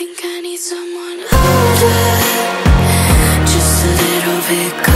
think I need someone older, just a little bit